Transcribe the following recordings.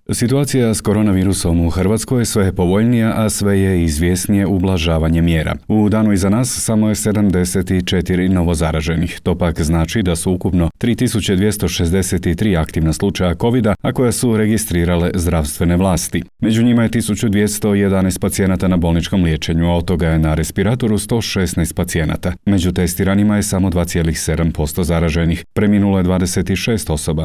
Situacija s koronavirusom u Hrvatskoj sve je povoljnija, a sve je izvjesnije ublažavanje mjera. U danu iza nas samo je 74 novozaraženih. To pak znači da su ukupno 3263 aktivna slučaja covida, a koja su registrirale zdravstvene vlasti. Među njima je 1211 pacijenata na bolničkom liječenju, a od toga je na respiratoru 116 pacijenata. Među testiranima je samo 2,7% zaraženih. Preminulo je 26 osoba,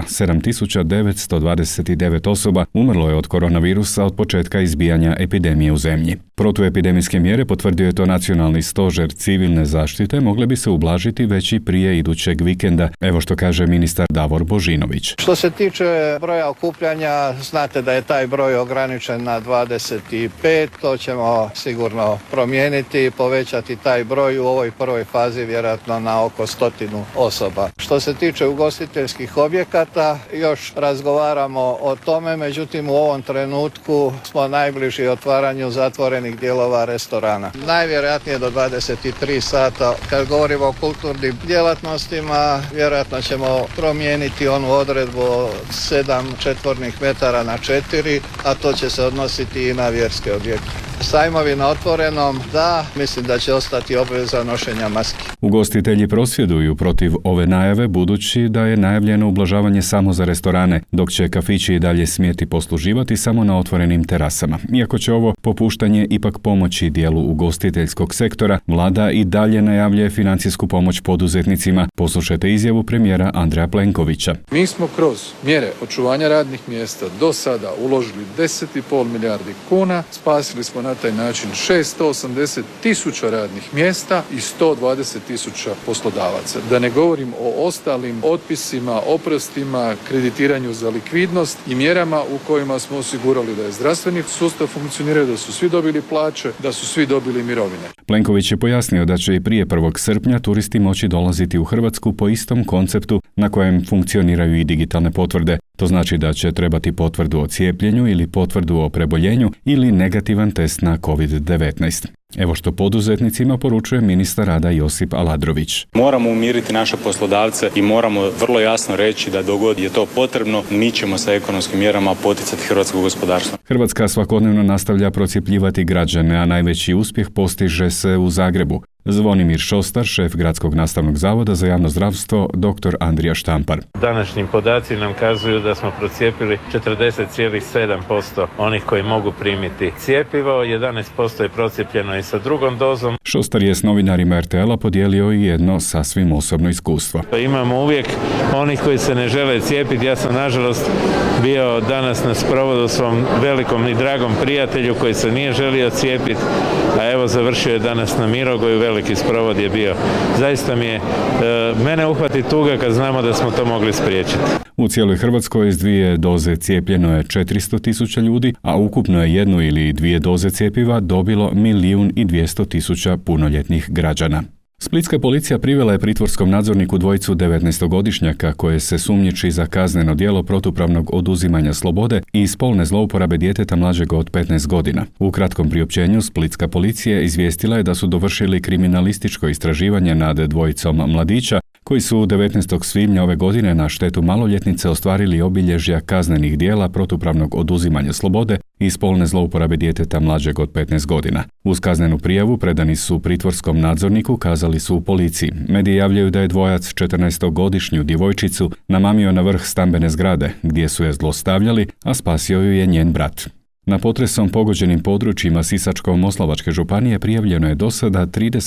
7929 osoba umrlo je od koronavirusa od početka izbijanja epidemije u zemlji. Protuepidemijske mjere, potvrdio je to Nacionalni stožer civilne zaštite, mogle bi se ublažiti već i prije idućeg vikenda. Evo što kaže ministar Davor Božinović. Što se tiče broja okupljanja, znate da je taj broj ograničen na 25, to ćemo sigurno promijeniti i povećati taj broj u ovoj prvoj fazi vjerojatno na oko 100 osoba. Što se tiče ugostiteljskih objekata, još razgovaramo o tome, međutim u ovom trenutku smo najbliži otvaranju zatvorenih dijelova restorana. Najvjerojatnije do 23 sata. Kad govorimo o kulturnim djelatnostima, vjerojatno ćemo promijeniti onu odredbu 7 četvornih metara na 4, a to će se odnositi i na vjerske objekte. Sajmovi na otvorenom, da, mislim da će ostati obveza nošenja maski. Ugostitelji prosvjeduju protiv ove najave, budući da je najavljeno ublažavanje samo za restorane, dok će kafići i dalje smjeti posluživati samo na otvorenim terasama. Iako će ovo popuštanje ipak pomoći dijelu ugostiteljskog sektora, vlada i dalje najavljuje financijsku pomoć poduzetnicima. Poslušajte izjavu premijera Andreja Plenkovića. Mi smo kroz mjere očuvanja radnih mjesta do sada uložili 10,5 milijardi kuna, spasili smo na taj način 680.000 radnih mjesta i 120.000 poslodavaca. Da ne govorim o ostalim otpisima, oprostima, kreditiranju za likvidnost i mjerama u kojima smo osigurali da je zdravstveni sustav funkcionirao, da su svi dobili plaće, da su svi dobili mirovine. Plenković je pojasnio da će i prije 1. srpnja turisti moći dolaziti u Hrvatsku po istom konceptu na kojem funkcioniraju i digitalne potvrde. To znači da će trebati potvrdu o cijepljenju ili potvrdu o preboljenju ili negativan test na COVID-19. Evo što poduzetnicima poručuje ministar rada Josip Aladrović. Moramo umiriti naše poslodavce i moramo vrlo jasno reći da dok god je to potrebno, mi ćemo sa ekonomskim mjerama poticati hrvatsko gospodarstvo. Hrvatska svakodnevno nastavlja procjepljivati građane, a najveći uspjeh postiže se u Zagrebu. Zvonimir Šostar, šef Gradskog nastavnog zavoda za javno zdravstvo, dr. Andrija Štampar. Današnji podaci nam kazuju da smo procijepili 40,7% onih koji mogu primiti cjepivo, 11% je procijepljeno i sa drugom dozom. Šostar je s novinarima RTL-a podijelio i jedno sasvim osobno iskustvo. Imamo uvijek onih koji se ne žele cijepiti. Ja sam nažalost bio danas na sprovodu svom velikom i dragom prijatelju koji se nije želio cijepiti, a evo završio je danas na Mirogoju. Veliki sprovod je bio. Zaista mi je, mene uhvati tuga kad znamo da smo to mogli spriječiti. U cijeloj Hrvatskoj s 2 doze cijepljeno je 400.000 ljudi, a ukupno je 1 ili 2 doze cjepiva dobilo 1.200.000 punoljetnih građana. Splitska policija privela je pritvorskom nadzorniku dvojicu 19-godišnjaka koje se sumnjiči za kazneno djelo protupravnog oduzimanja slobode i spolne zlouporabe djeteta mlađeg od 15 godina. U kratkom priopćenju Splitska policija izvijestila je da su dovršili kriminalističko istraživanje nad dvojicom mladića koji su 19. svibnja ove godine na štetu maloljetnice ostvarili obilježja kaznenih djela protupravnog oduzimanja slobode i spolne zlouporabe djeteta mlađeg od 15 godina. Uz kaznenu prijavu predani su pritvorskom nadzorniku, kazali su u policiji. Mediji javljaju da je dvojac 14-godišnju djevojčicu namamio na vrh stambene zgrade, gdje su je zlostavljali, a spasio ju je njen brat. Na potresom pogođenim područjima Sisačko-moslavačke županije prijavljeno je do sada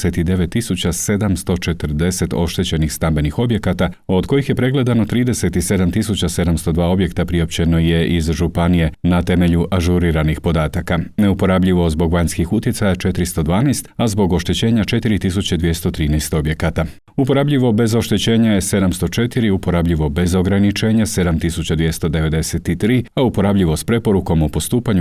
39.740 oštećenih stambenih objekata, od kojih je pregledano 37.702 objekta priopćeno je iz županije na temelju ažuriranih podataka. Neuporabljivo zbog vanjskih utjecaja 412, a zbog oštećenja 4.213 objekata. Uporabljivo bez oštećenja je 704, uporabljivo bez ograničenja 7.293, a uporabljivo s preporukom o postupanju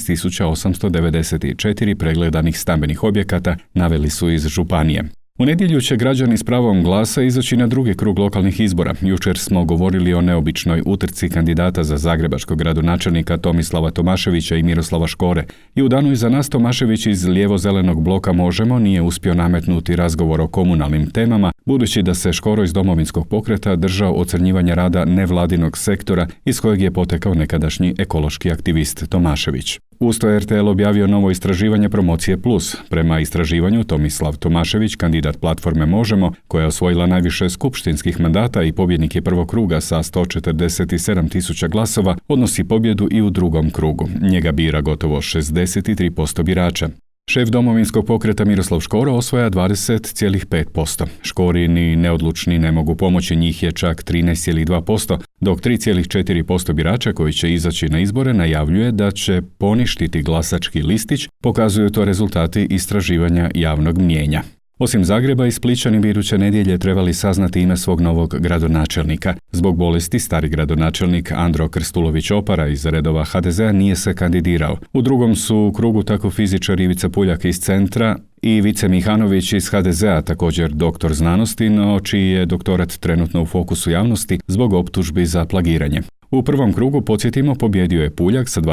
16.894 pregledanih stambenih objekata, naveli su iz županije. U nedjelju će građani s pravom glasa izaći na drugi krug lokalnih izbora. Jučer smo govorili o neobičnoj utrci kandidata za zagrebačkog gradonačelnika Tomislava Tomaševića i Miroslava Škore. I u danu iza nas Tomašević iz lijevo-zelenog bloka Možemo nije uspio nametnuti razgovor o komunalnim temama, budući da se Škoro iz Domovinskog pokreta držao ocrnjivanja rada nevladinog sektora iz kojeg je potekao nekadašnji ekološki aktivist Tomašević. Uz to je RTL objavio novo istraživanje Promocije Plus. Prema istraživanju Tomislav Tomašević, kandidat platforme Možemo, koja je osvojila najviše skupštinskih mandata i pobjednik je prvog kruga sa 147.000 glasova, odnosi pobjedu i u drugom krugu. Njega bira gotovo 63% birača. Šef Domovinskog pokreta Miroslav Škoro osvaja 20,5%. Škorini neodlučni ne mogu pomoći, njih je čak 13,2%, dok 3,4% birača koji će izaći na izbore najavljuje da će poništiti glasački listić, pokazuju to rezultati istraživanja javnog mnijenja. Osim Zagreba, i Splićani bi iduće nedjelje trebali saznati ime svog novog gradonačelnika. Zbog bolesti stari gradonačelnik Andro Krstulović-Opara iz redova HDZ-a nije se kandidirao. U drugom su u krugu tako fizičar Ivica Puljak iz Centra i Vice Mihanović iz HDZ-a, također doktor znanosti, no čiji je doktorat trenutno u fokusu javnosti zbog optužbi za plagiranje. U prvom krugu, podsjetimo, pobjedio je Puljak sa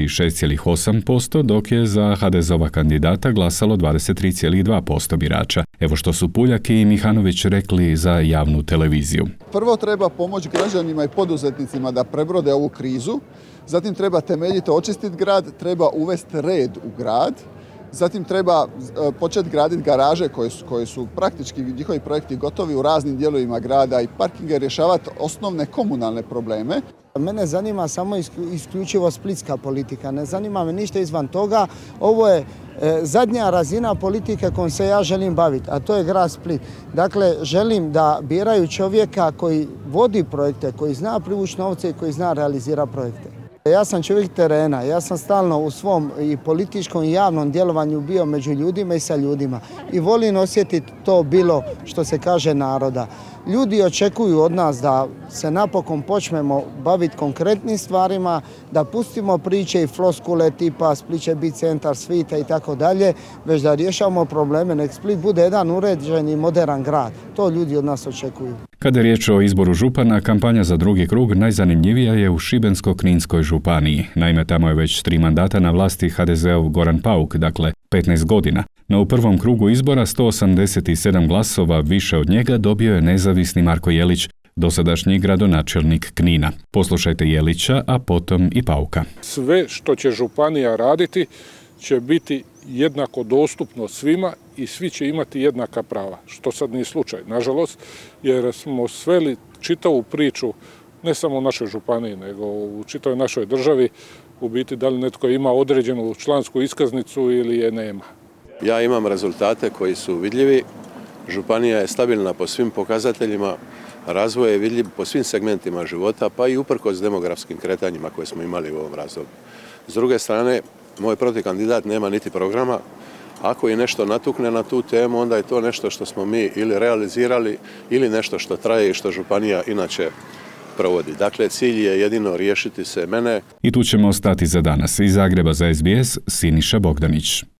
26,8%, dok je za HDZ-ova kandidata glasalo 23,2% birača. Evo što su Puljak i Mihanović rekli za javnu televiziju. Prvo treba pomoći građanima i poduzetnicima da prebrode ovu krizu, zatim treba temeljito očistiti grad, treba uvesti red u grad, zatim treba početi graditi garaže koje su praktički njihovi projekti gotovi u raznim dijelovima grada i parkinge, rješavati osnovne komunalne probleme. Mene zanima samo isključivo splitska politika, ne zanima me ništa izvan toga. Ovo je zadnja razina politike kojom se ja želim baviti, a to je grad Split. Dakle, želim da biraju čovjeka koji vodi projekte, koji zna privući novce i koji zna realizirati projekte. Ja sam čovjek terena, ja sam stalno u svom i političkom i javnom djelovanju bio među ljudima i sa ljudima i volim osjetiti to bilo što se kaže naroda. Ljudi očekuju od nas da se napokon počnemo baviti konkretnim stvarima, da pustimo priče i floskule tipa Split će biti centar svita i tako dalje, već da rješavamo probleme, nek Split bude jedan uređen i modern grad. To ljudi od nas očekuju. Kada je riječ o izboru župana, kampanja za drugi krug najzanimljivija je u Šibensko-kninskoj županiji. Naime, tamo je već 3 mandata na vlasti HDZ-ov Goran Pauk, dakle 15 godina. No u prvom krugu izbora 187 glasova više od njega dobio je nezavisni Marko Jelić, dosadašnji gradonačelnik Knina. Poslušajte Jelića, a potom i Pauka. Sve što će županija raditi će biti jednako dostupno svima i svi će imati jednaka prava, što sad nije slučaj, nažalost, jer smo sveli čitavu priču, ne samo u našoj županiji, nego u čitavoj našoj državi, u biti da li netko ima određenu člansku iskaznicu ili je nema. Ja imam rezultate koji su vidljivi, županija je stabilna po svim pokazateljima, razvoj je vidljiv po svim segmentima života, pa i uprkos demografskim kretanjima koje smo imali u ovom razdoblju. S druge strane, moj protivkandidat nema niti programa. Ako i nešto natukne na tu temu, onda je to nešto što smo mi ili realizirali ili nešto što traje i što županija inače provodi. Dakle, cilj je jedino riješiti se mene. I tu ćemo ostati za danas. Iz Zagreba za SBS, Siniša Bogdanić.